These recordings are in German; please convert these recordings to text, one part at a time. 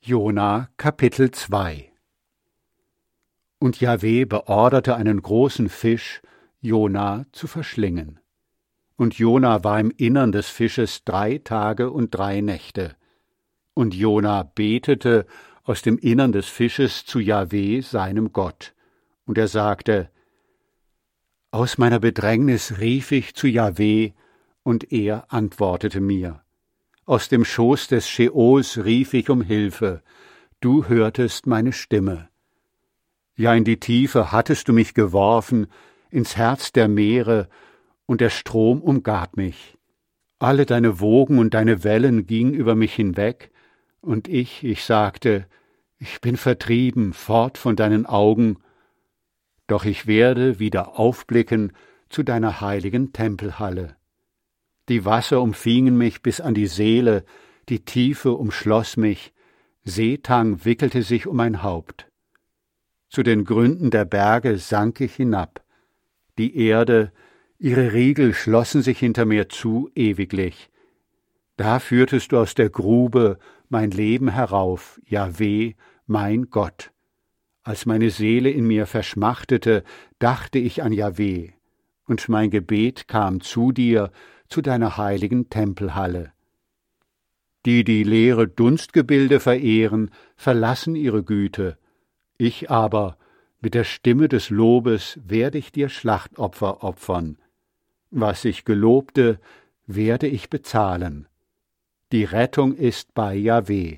Jona Kapitel 2. Und Jahwe beorderte einen großen Fisch, Jona zu verschlingen. Und Jona war im Innern des Fisches 3 Tage und 3 Nächte. Und Jona betete aus dem Innern des Fisches zu Jahwe, seinem Gott. Und er sagte: Aus meiner Bedrängnis rief ich zu Jahwe, und er antwortete mir. Aus dem Schoß des Scheols rief ich um Hilfe, du hörtest meine Stimme. Ja, in die Tiefe hattest du mich geworfen, ins Herz der Meere, und der Strom umgab mich. Alle deine Wogen und deine Wellen gingen über mich hinweg, und ich sagte, ich bin vertrieben, fort von deinen Augen, doch ich werde wieder aufblicken zu deiner heiligen Tempelhalle. Die Wasser umfingen mich bis an die Seele, die Tiefe umschloss mich, Seetang wickelte sich um mein Haupt. Zu den Gründen der Berge sank ich hinab. Die Erde, ihre Riegel schlossen sich hinter mir zu ewiglich. Da führtest du aus der Grube mein Leben herauf, Jahwe, mein Gott. Als meine Seele in mir verschmachtete, dachte ich an Jahwe, und mein Gebet kam zu dir, zu deiner heiligen Tempelhalle. Die leere Dunstgebilde verehren, verlassen ihre Güte. Ich aber, mit der Stimme des Lobes, werde ich dir Schlachtopfer opfern. Was ich gelobte, werde ich bezahlen. Die Rettung ist bei Jahwe.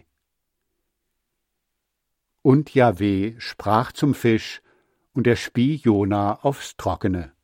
Und Jahwe sprach zum Fisch, und er spie Jona aufs Trockene.